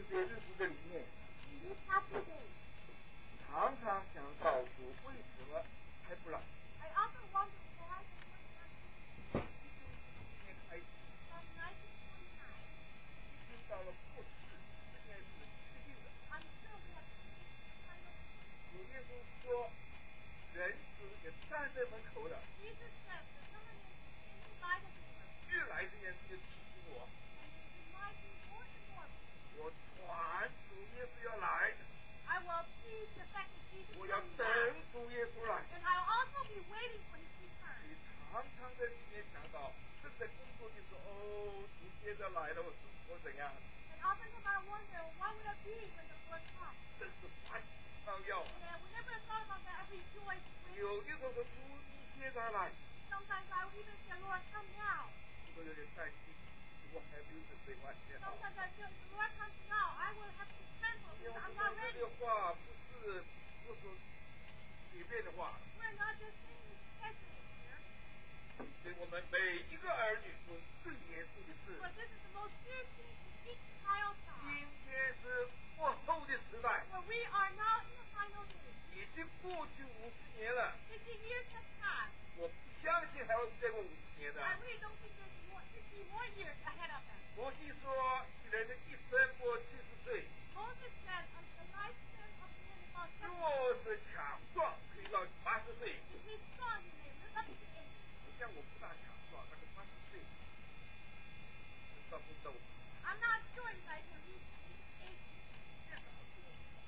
些日子的里面， these past few days, 常常想到主为什么还不来？ I often wonder why the Lord is not here. 今年开始， From 1949, 已经到了过世，10年是确定的。 until we have reached the final point. 主耶稣说，人子也站在门口了， Jesus said the Son of Man is standing by the door, 越来这件事就提醒我， and it reminds me more and more. 我传主耶稣要来， I will preach the fact that Jesus 我 is 要 coming 等 back, 主耶稣来。 and I'll also be waiting for His 你 return. 常常在里面想到，正在工作的时候，哦，主接着来了，我怎样？ And oftentimes I wonder, what would it be when the Lord comes? 真是欢喜上要啊！ Yeah, whenever I thought about that, I rejoice with 有的时候说主，你现在来， Sometimes I would even say, Lord, come now. 我有点担心，我还没有准备完全好。 Sometimes I feel, if the Lord comes now, I will have to tremble 因为 because 我 I'm 说 not 这 ready. 个话不是我所随便的话， We're not just saying this casually here, 对我们每一个儿女都最严肃的事。 but this is the most serious thing in each child's 今 life. 天是末后的时代， Where we are now in the final days. 已经过去50年了， 50 years have passed. 我不相信还会再过50年的。 I really don't think there's 50 more years ahead of us. 摩西说，一人的一生过70岁， Moses said, the lifespan of man is about 70. 若是强壮，可以到80岁。 If he's strong, he may live up to 80. 像我不大强壮，那个80岁，到不到？ I'm not sure if I can reach 80. 越早说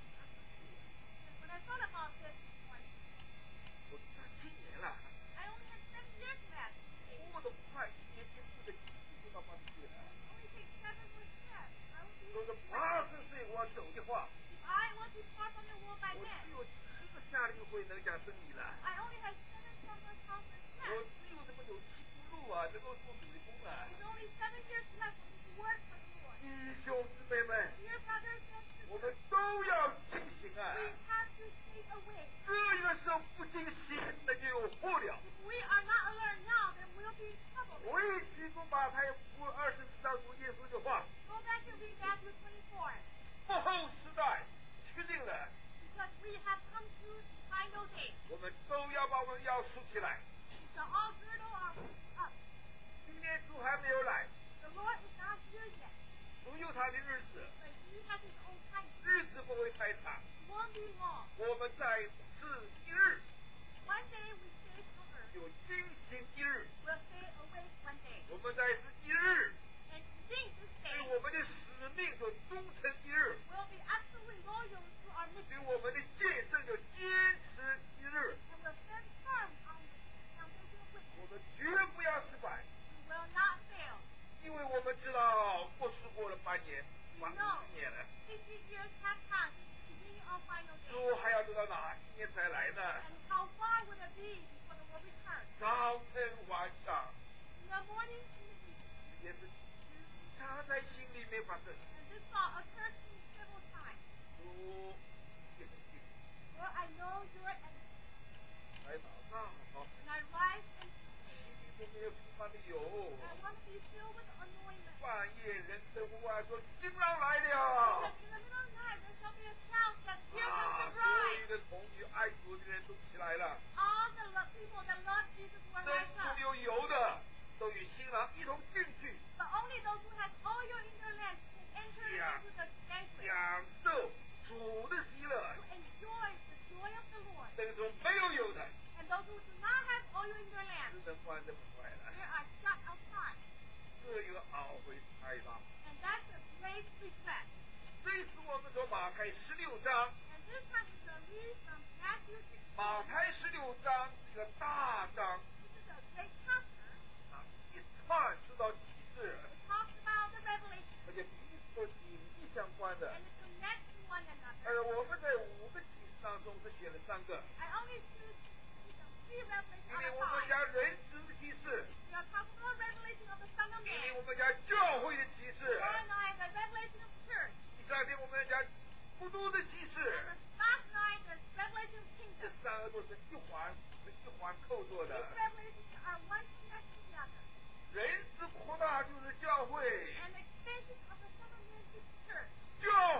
When I thought about this morning, 我这7年了， I only have 7 years left. 多得快，1年1步的继续就到80岁了。 It only takes 7 more steps. I will be 说是80岁我走的话， If I want to depart from the world by 我 then, 只有7个夏令会能讲真理了。 I only have 7 summer conference 我 left. 只有这么有7步路啊，能够做主的工啊。 There's only 7 years left for me to work for the Lord. 弟兄姊妹们， Dear brothers and 我 sisters, 们都要警醒啊！ we have to stay awake. 这个时候不警醒，那就有祸了。 If we are not alert now, then we'll be in trouble. 我一提出马太福音24章主耶稣的话， Go back and read Matthew 24. 末后时代确定了， Because we have come to the final day. 我们都要把我们腰竖起来。 We shall all girdle our waist up. 今天主还没有来， The Lord is not here yet, 主有他的日子， but He has His own time. 日子不会太长。 It won't be long. 我们在此一日， One day we stay on earth. 有惊醒一日； We'll stay awake one day. 我们在此一日， And indeed this 对 day 我们的使命就忠诚一日， will be absolutely loyal to our 对 mission. 我们的见证就坚持一日。 And will stand firm on the foundation of 我 witness. 们绝不要失败， We will not fail. 因为我们知道过世过了8年， We 满 know 50年了， 50 years have passed. It's the beginning of final 主 day. 还要等到哪一年才来呢？ And how far would it be before the Lord returns? 早晨晚上， In the morning, in the evening. 也是经常在心里面发生。 And this thought occurs to me several times. 主也很近， Lord, I know you're at 来祷告， and I rise and 心里都没有充满的油。 I want to be filled with anointment. 半夜人称呼外说：“新郎来 Because 了 in the middle of the night, there shall be a shout that here！” 啊！ comes the 所有 bride. 的童女爱主的人都起来了， All the people that love Jesus were 真 like 正 us. 有油的都与新郎一同进去， But only those who have oil in their lamps can enter Yeah. into the banquet 享受主的喜乐 to。enjoy the joy of the Lord. 那种没有油的， And those who do not have oil in their 只 lamps, 能关这么快 they 了。 are shut outside. 这个懊悔太大。 And that's a great regret. 这一次我们从马太16章， And this time we shall read from Matthew 16. 马太16章是一个大章 This is a great chapter. 啊，一串说到启示， It talks about the revelation 而且彼此都紧密相关的。 and it connects to one another. 我们在5个启示当中只选了3个， I only choose three revelations 今 out 天 of 我们 five. 讲人子的启示， We are talking about revelation of the Son of 明天 Man. 我们讲教会的启示， Tomorrow night, the revelation of church. 第3天我们讲基督的启 And 示。 the last night, the revelation of 这 kingdom. 3个都是一环扣做 These 的。 revelations are one connected to the other. 人子扩大就是教会， And the extension of the Son of Man is church. 教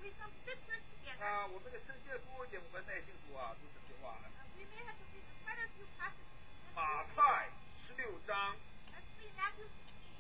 we some sisters together. 我们的圣经多一点，我们耐心读啊，读这句话。 We may have to read quite a few passages. 马太16章 Let's read Matthew 16.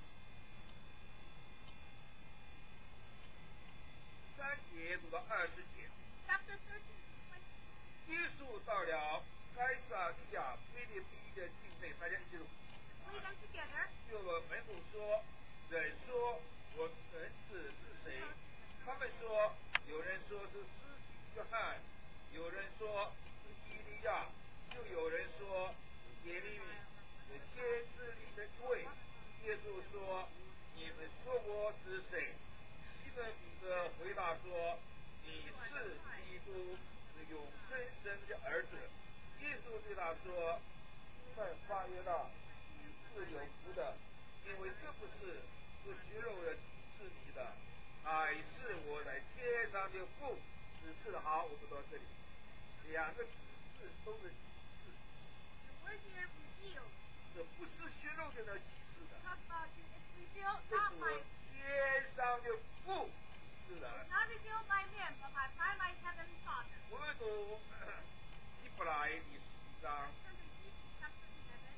3节读到20节。 Chapter 13 to 20. 耶稣到了该撒利亚腓立比的境内，大家一起读。 Read them together. 就门徒说，人说我儿子是谁？他们说，有人说是施洗约翰，有人说是以利亚，又有人说是耶利米，是先知里的一位。耶稣说：“你们说我是谁？”西门彼得回答说：“你是基督，是永生神的儿子。”耶稣对他说：“西门巴约纳，你是有福的，因为这不是血肉的启示你的，乃是我在天上的父指示的。”好，我们到这里，两个指示都是启示， The word here revealed. 这不是血肉就能启示的， Talk about it's revealed 这 not 是 by 我天上的父指示的。 not revealed by men, but by my heavenly Father. 我们读希伯来第11章 Let's turn to Hebrews chapter 11.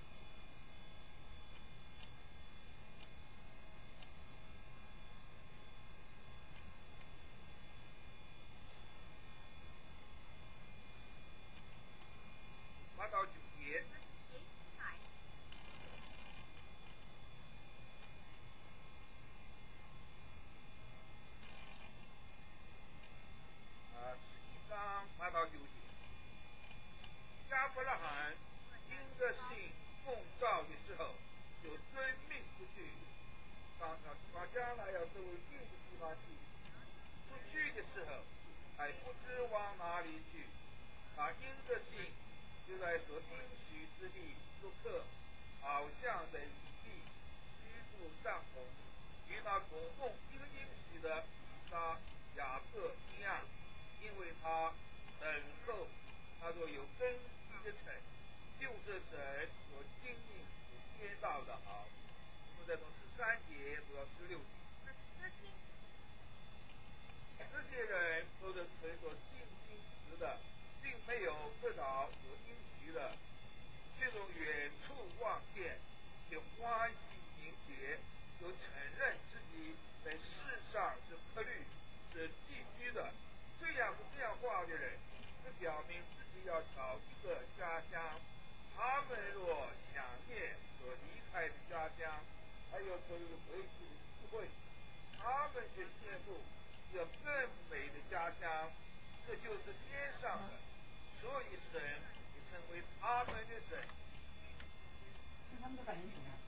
8到9节。 verses 8 to 9. 11章8到9节。亚伯拉罕因着信奉召的时候，就遵命出去，到将来要作为另一个地方去。出去的时候，还不知往哪里去。他因着信，就在所应许之地做客，好像在异地居住帐篷，与那供奉一个应许的以撒、雅各一样，因为他等候他说有根基的城，就是神所经历所建造的。好，我们再从13节读到16节。 Verse 13. 这些人都是神所定心时的，并没有得到所应许的，却从远处望见，且欢喜迎接，又承认自己在世上是客旅，是寄居的。这样话的人，是表明自己要找一个家乡。他们若想念所离开的家乡，还有可以回去的机会，他们就羡慕这更美的家乡，这就是天上的。所以神也称为他们的神。 他们的反应怎么样？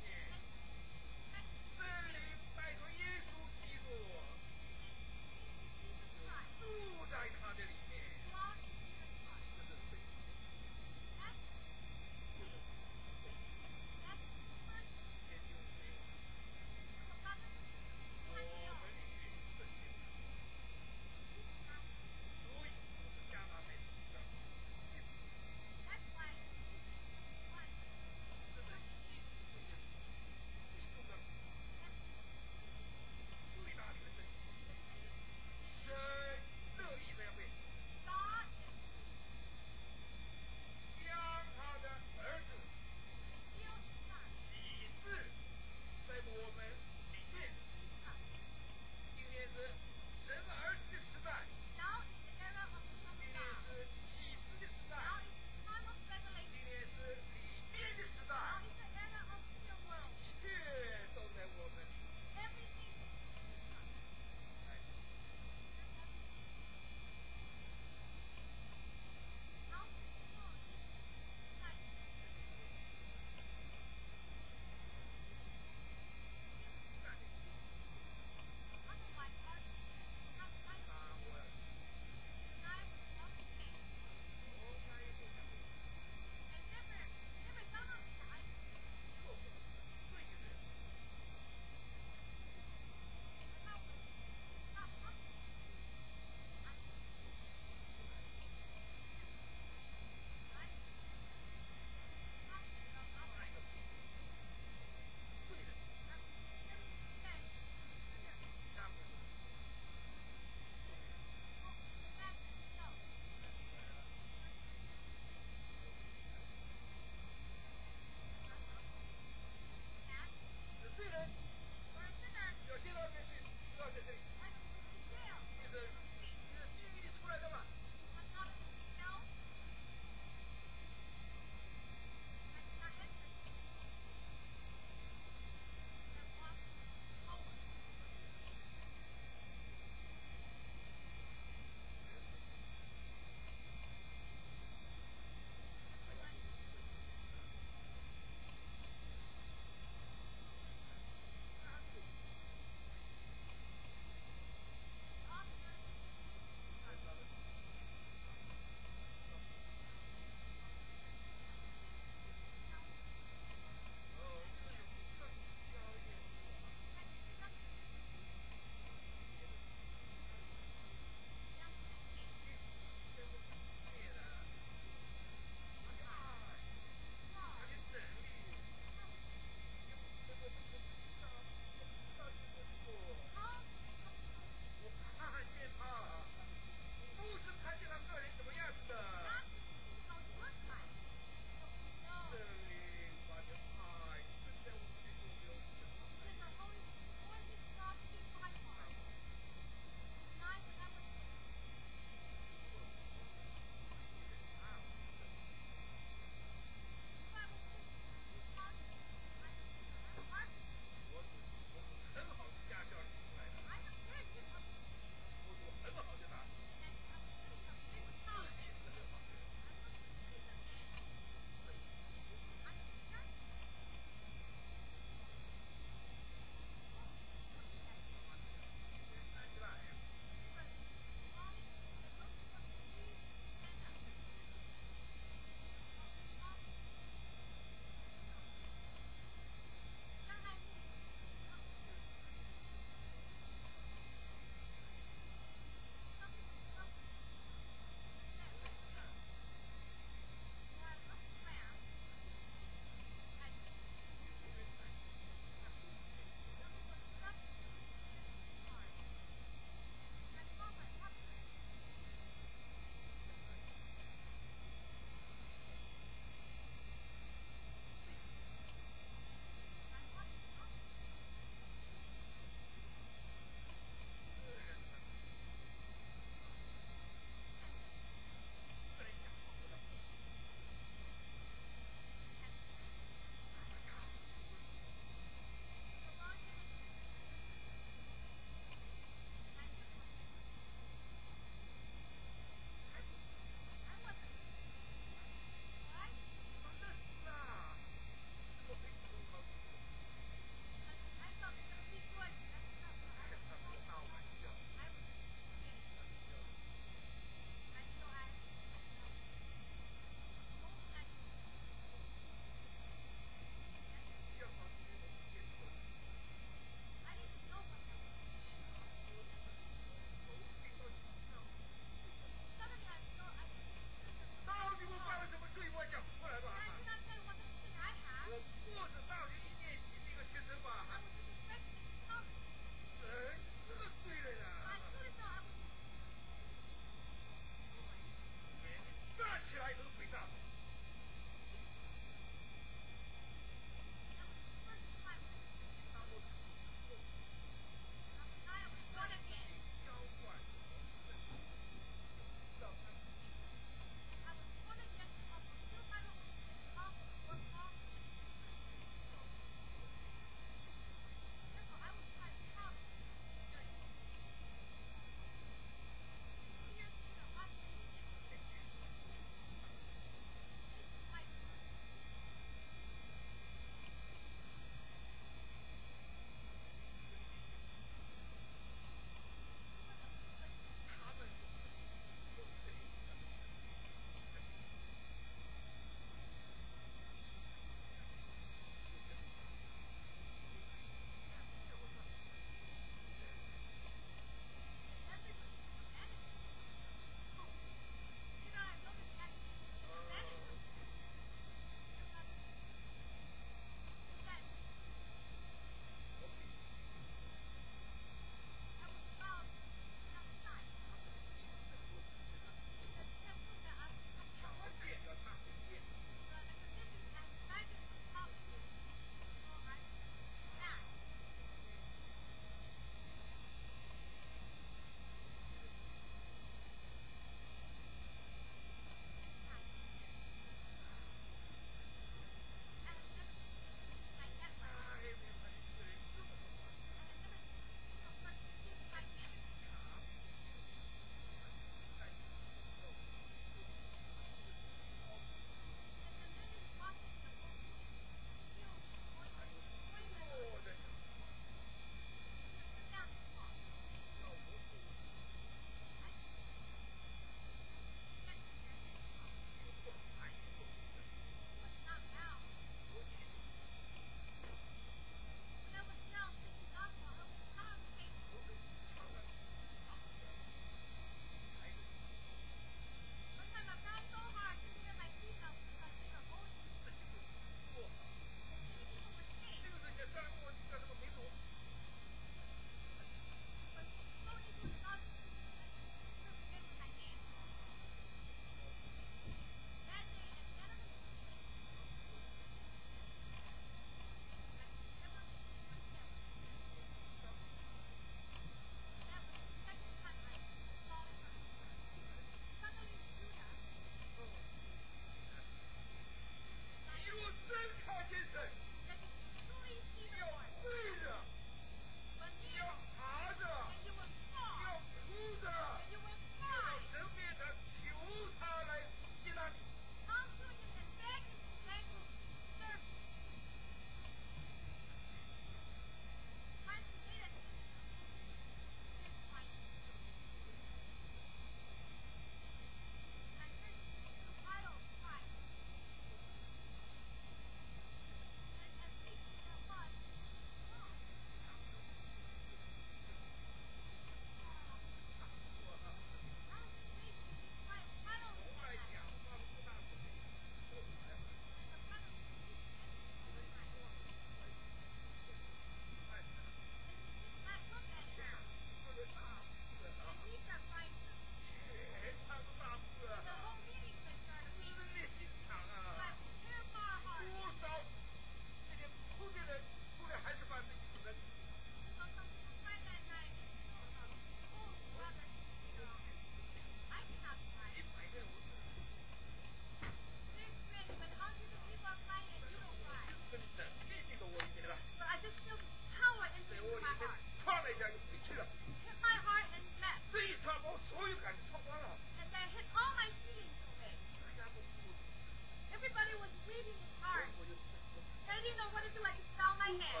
my head,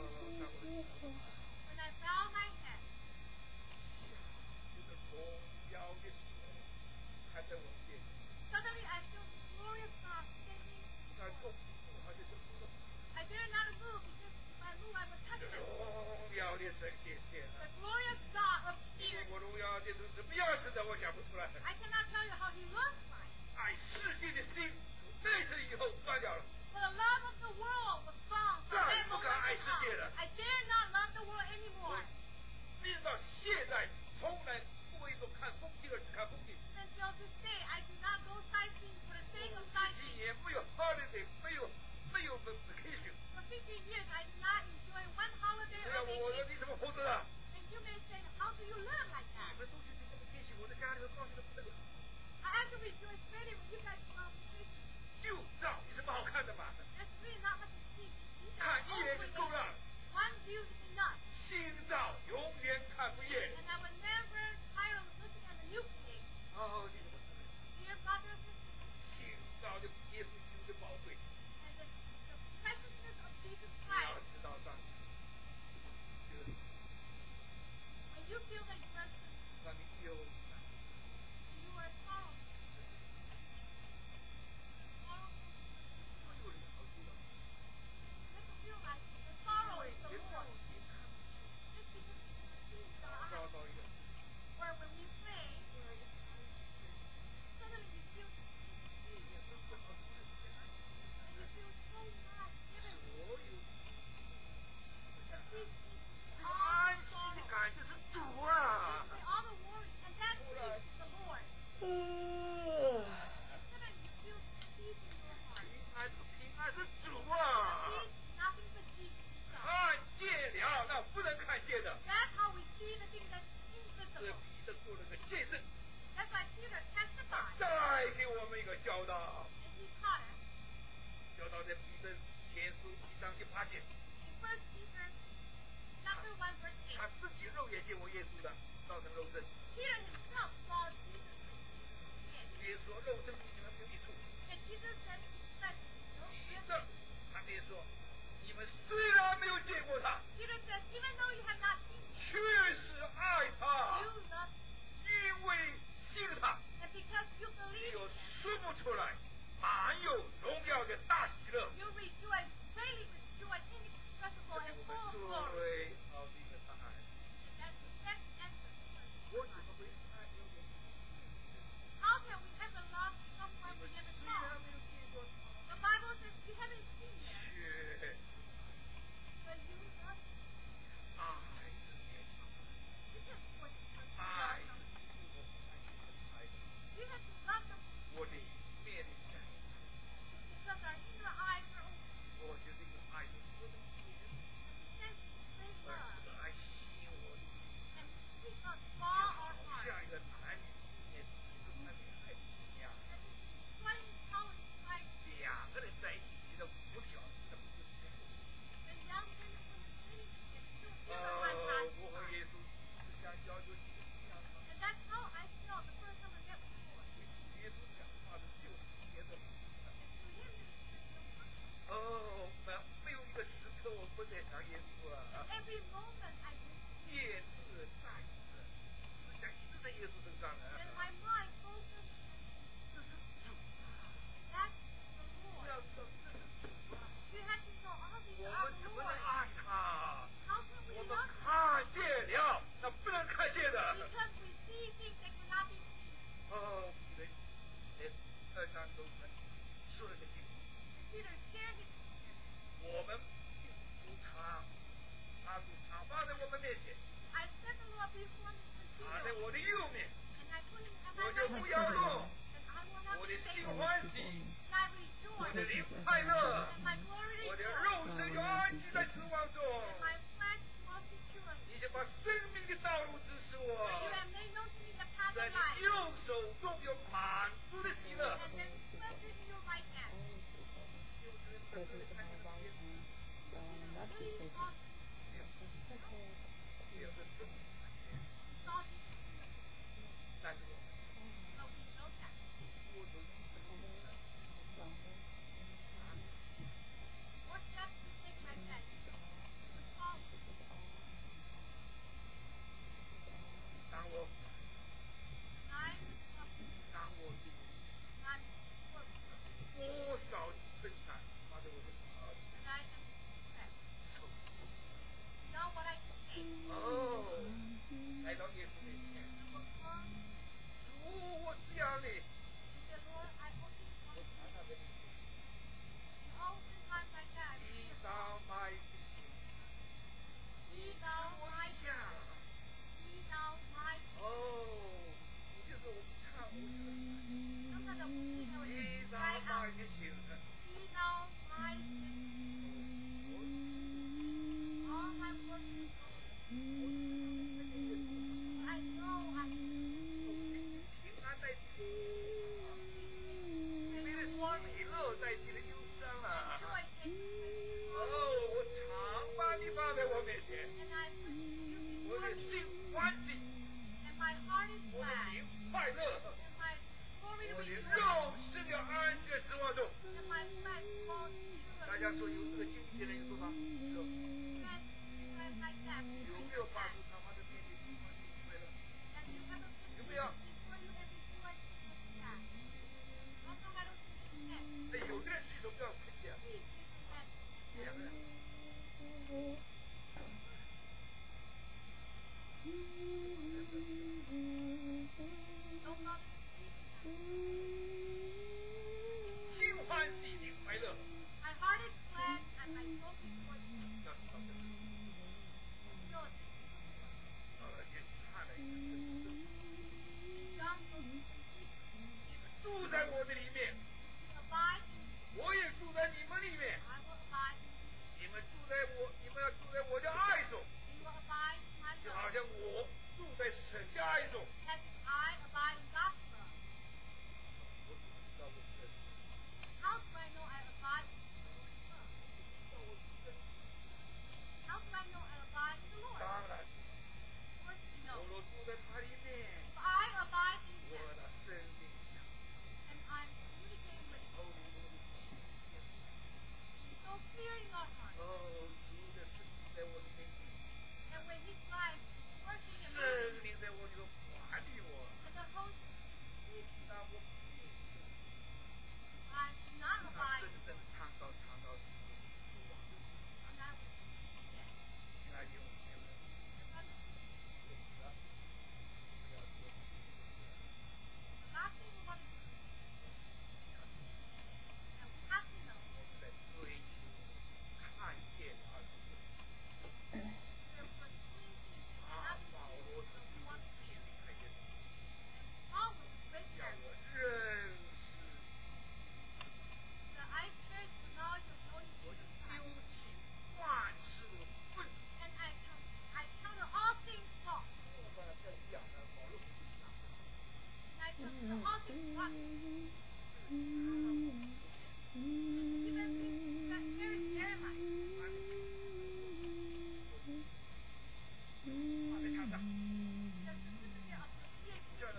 when I bow my head, 这个荣耀的主还在我面前， suddenly I feel the glorious God standing 他 before 动 me. 而且这不动， I dare not move because if I move I will touch 这 him. 荣耀的神显现 The 了。 glorious God 因 appeared. 为我荣耀的主什么样子的，我讲不出来。 I cannot tell you how he looks like. 爱世界的心，从那次以后断掉了。 For the love of the world was gone from 再 that 不敢 moment 爱 on. 世界了。 I dare not love the world 我 anymore. 一直到现在，从来不为一种看风景而只看风景。 Until this day, I do not go sightseeing for the sake of 几 sightseeing. 年没有 holiday，没有 vacation。 For 15 years, I did not enjoy one holiday 虽 or 然我说 vacation. 你怎么活着啊？ And you may say, how do you live like 你 that? 们都去这个 vacation，我在家里头高兴的不得了。 I actually enjoy spending when you guys go on vacation. 就照有什么好看的嘛？ There's really not much to see. These 看 are 一眼就 old 够了。 vacations. One view is enough. 新照永远看不厌。 And I will never tire of looking at the new creation. 哦，你怎么知道？ Dear brothers and sisters, 新照的耶稣基督的宝贵， and the preciousness of Jesus 你要 Christ, 知道上帝，就是 when you feel that you are 让你忧伤。 you are sorrowful, sorrowful, 我有了解了， you have to realize the 因 sorrow 为 is the 人 Lord. 也看不清， Just because we see the 找 eyes, 到一个， or when we pray, suddenly we feel 也不是好事， and you feel so much 所 given. 有 The peace, 这个 all 安 the 息的 sorrow, 感觉是主啊。 basically all the worry, and that peace is the Lord. 嗯， Suddenly you feel peace in your heart. 平安是主啊。 Peace is nothing but Jesus himself. 看见了，那不能看见的。 That's how we see the things that's 这 invisible. 彼得做了个见证， That's why Peter 他 testified, 再给我们一个教导， and he taught us 教导在彼得前书1章18节， in 1 Peter chapter 1 verse 8. 他自己肉眼见过耶稣的，造成肉身。 Peter himself saw Jesus dead. 耶稣说肉身与你们没有益处。 And Jesus said, no 彼 good. 得他便说，你们虽然没有见过他， Peter says, even though you have not seen him, 却是爱他， you love him. 因为信他， And because you 你 believe 有 him, 说不出来满有荣耀的大喜乐。 you rejoice, greatly rejoice, inexpressible 这 and 是 full 我 of 们 glory. 最好的一个答案。 And that's the best answer. 我怎么会爱有人？ How can we ever love someone 你 we 们 never 虽 saw? 然没有见过他， The Bible says you haven't seen him, 却 but you love him. 爱是天长， You can force yourself to 爱 love 是 them. 比我们爱的爱的。 You have to love them 我里面的感， because our inner eyes are open 我就是一个爱的我的天， and we sense great 而 love 这个爱吸引我的心， and sweet love 就 draw 好 our heart. 像一个男女之间这个谈恋爱一样， And it's joining power like 两个人在一起的无条件的不是这样。 when young men and women sitting together, you feel the one 我和 heart. 耶稣是相交就一个一样的。 And that's how I felt the first time I met with the Lord. 耶稣讲话的就是别的。 And to him, it's 哦，没有一个时刻我不在想耶稣啊， every moment I miss him. 念字在字，思想一直在耶稣身上 And 啊。 my mind focused 这是主啊， that's the 不要 Lord. 说这是主啊， You have to know all these 我 are 们 the 怎么能 Lord. 爱他？ How can we 我们 love him? 看见了，那不能看见的。 Because we see things that cannot be seen. 哦，彼得连2章中说了个经， Peter shared his experience. 我们并不常，他是常放在我们面前， I set the Lord before me 他在 continually, 我的右面， and I put him at 我 my 就 right 不 hand, 摇动， and I will not 我 be 的心 shaken, 欢喜， and I 我的 rejoice, 灵快乐， and my glory 我的 rejoice, 肉身就安息在指望中。 and my flesh will secure me. 你就把生命的道路指示 For you 我， have made known to me the path 在 of 你 life, 右手中有满足的喜乐。 and there is pleasure in your right hand. 就是这个看见了耶稣， Really saw 也是这么看见， saw Jesus in the flesh, 但是我 but we know that. 我有一个 What steps we take like that, 想你。 He said, Lord, I only 我 want 常常跟你 you. Oftentimes like that. 一到买一心， He 使 thou 我 my 想。 He thou my 哦，你就是我们唱，我就是 Sometimes I will sing, I 一 will 到 cry 买 out. 一心。 He thou my all my work is I know I 平安代替， and 你的喜乐代替了忧伤啊！ joy takes place. 哦，我常把你放在我面前， And I put you 我 before 的 me, 心欢喜， and my heart is 我的 glad, 灵快乐， and my glory to 我的 rejoice, 肉生了安息的指望中。 and my flesh falls 大 securely. 家说有这个经历的人有多少？ And like that, 有没有发出他妈的面前喜欢喜快乐？ and you ever been 有没有？ before you and rejoice like that? How come I don't see that? 哎，有的人举手不要客气啊， Please raise your hand. 两个人。 Don't bother to speak. 心欢喜，灵快乐。 My heart is glad and my soul rejoices. 要知道这个， Rejoice. 也看了一个， John goes to sleep. 你们住在我的里面， You abide in me. 我也住在你们里面。 I will abide in you. 你们住在我，你们要住在我的爱中， You will abide in my 就好 love. 像我住在神的爱中。 As I abide in God's love. 我怎么知道我住在神？ How do I know I abide in the Lord's love? 知道我住在神？ How do I know I abide in the Lord? 当然， Of course we 我 know. 若住在他里面， If I abide in 我 Him 的生命像 and I'm communicating with Him, 哦， so clear in our heart. 哦，主的生命在我里面， And when His life is working in 生 me, 命在我里头管理我， and the Holy Spirit, 那我 I do not 那 abide 真 in 正 Him. 唱到主王的 And I will see that. 亲爱的弟兄姐妹， Brothers and sisters, 我们要做 the last thing we want to do is that we have to know 我们在追求看见而不是 that we're doing things 啊， not 保罗是 what we want to do. 看见， Always great 叫 care 我认识， that I cherish the knowledge of knowing 我就 Jesus 丢 Christ. 弃万事的愤怒。 And I counter all things false. 我把它讲的保罗不是讲的， And I consider all things rotten. Even things that very Jeremiah. 放在墙上， The certificate of association. 这儿呢，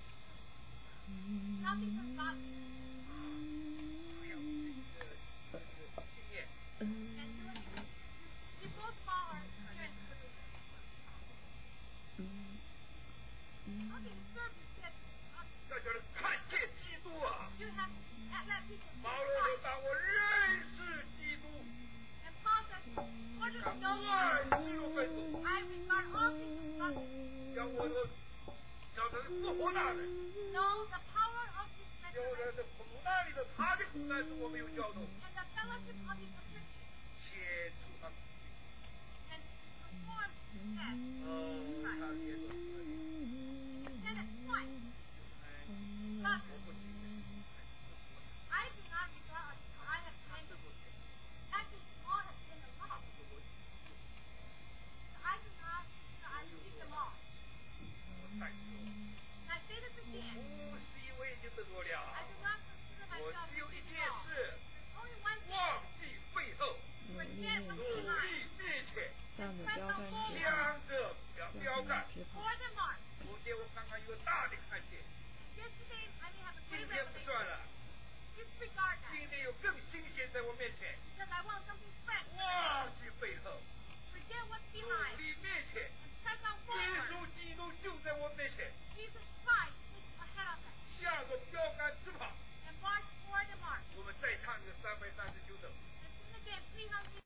Nothing from God. 还有经验， And doing it. We both follow our strength. How can you serve this yet? 这就是看见基督啊！ You have to let people 保 see 罗说：“ Christ. 当我认识基督， And Paul says, what is 将 no 万 one? 事如粪土， I regard all things as nothing. 将我的叫他的复活大人， Know the power of his 有人 resurrection 的苦难里头，他的苦难是我没有教导， and the fellowship of his affliction. 且